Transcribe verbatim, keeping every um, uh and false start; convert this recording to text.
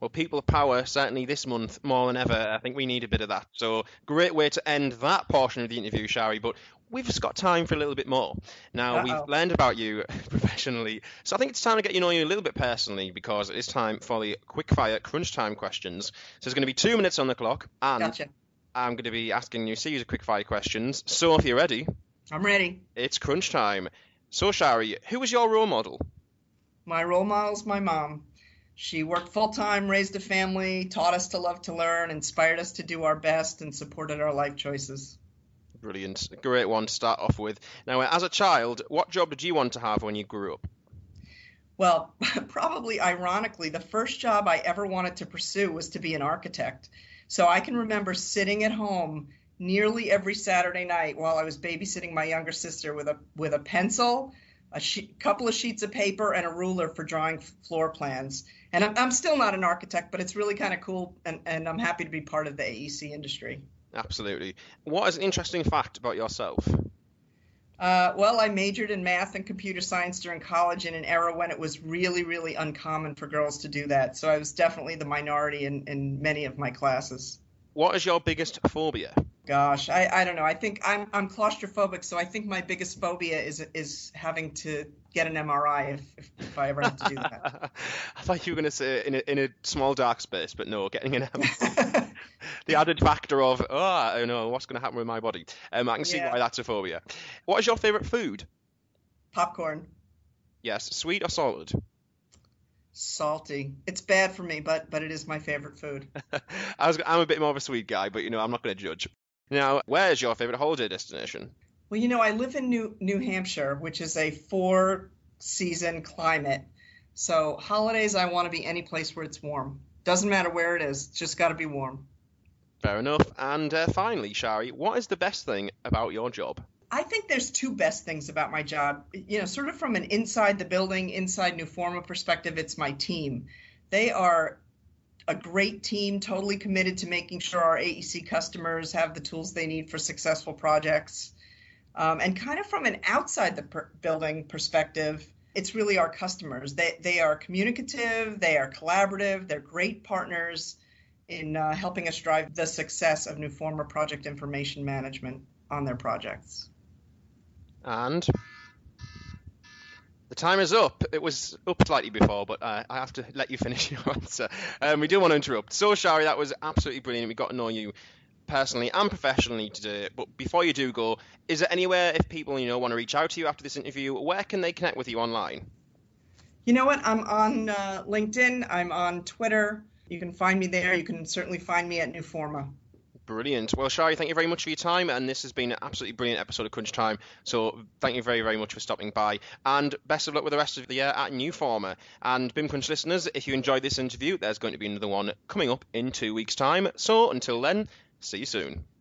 Well, people power, certainly this month, more than ever. I think we need a bit of that. So, great way to end that portion of the interview, Shari. But we've just got time for a little bit more. Now, we've Uh-oh. learned about you professionally. So, I think it's time to get you know you a little bit personally because it is time for the quick-fire crunch time questions. So, there's going to be two minutes on the clock, and Gotcha. I'm going to be asking you a series of quick-fire questions. So, if you're ready, I'm ready. it's crunch time. So, Shari, who was your role model? My role model's my mom. She worked full-time, raised a family, taught us to love to learn, inspired us to do our best, and supported our life choices. Brilliant. A great one to start off with. Now, as a child, what job did you want to have when you grew up? Well, probably ironically, the first job I ever wanted to pursue was to be an architect. So I can remember sitting at home nearly every Saturday night while I was babysitting my younger sister with a with a pencil, a she- couple of sheets of paper, and a ruler for drawing f- floor plans. And I'm, I'm still not an architect, but it's really kind of cool, and, and I'm happy to be part of the A E C industry. Absolutely. What is an interesting fact about yourself? Uh, well, I majored in math and computer science during college in an era when it was really, really uncommon for girls to do that. So I was definitely the minority in, in many of my classes. What is your biggest phobia? Gosh, I, I don't know. I think I'm I'm claustrophobic, so I think my biggest phobia is is having to get an M R I if, if, if I ever have to do that. I thought you were going to say in a, in a small dark space, but no, getting an M R I. The added factor of, oh, I don't know, what's going to happen with my body? Um, I can see Yeah. why that's a phobia. What is your favourite food? Popcorn, Yes, sweet or salted? salty. It's bad for me, but but it is my favorite food. I was, I'm a bit more of a sweet guy, but you know, I'm not going to judge. Now, where's your favourite holiday destination? Well, you know, I live in New New Hampshire, which is a four-season climate. So holidays, I want to be any place where it's warm. Doesn't matter where it is, it's just got to be warm. Fair enough. And uh, finally, Shari, what is the best thing about your job? I think there's two best things about my job. You know, sort of from an inside the building, inside Newforma perspective, it's my team. They are a great team, totally committed to making sure our A E C customers have the tools they need for successful projects. Um, and kind of from an outside the per- building perspective, it's really our customers. They they are communicative, they are collaborative, they're great partners in uh, helping us drive the success of Newforma Project Information Management on their projects. And the time is up. It was up slightly before, but uh, I have to let you finish your answer. Um, we do want to interrupt. So, Shari, that was absolutely brilliant. We got to know you personally and professionally today. But before you do go, is there anywhere if people you know want to reach out to you after this interview, where can they connect with you online? You know what? I'm on uh, LinkedIn. I'm on Twitter. You can find me there. You can certainly find me at Newforma. Brilliant. Well, Shari, thank you very much for your time, and this has been an absolutely brilliant episode of Crunch Time. So thank you very, very much for stopping by, and best of luck with the rest of the year at Newforma. And BIM Crunch listeners, if you enjoyed this interview, there's going to be another one coming up in two weeks' time. So until then, see you soon.